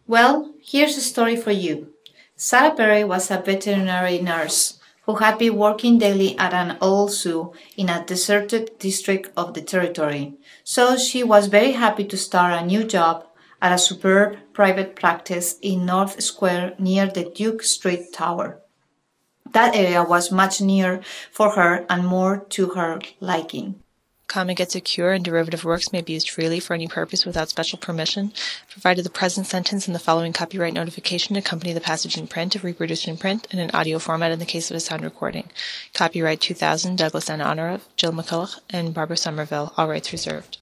Well, here's a story for you. Sarah Perry was a veterinary nurse who had been working daily at an old zoo in a deserted district of the territory. So she was very happy to start a new job at a superb private practice in North Square near the Duke Street Tower. That area was much nearer for her and more to her liking. Common gets a cure and derivative works may be used freely for any purpose without special permission, provided the present sentence and the following copyright notification accompany the passage in print if reproduced in print and in audio format in the case of a sound recording. Copyright 2000, Douglas N. Honor of, Jill McCulloch, and Barbara Somerville, all rights reserved.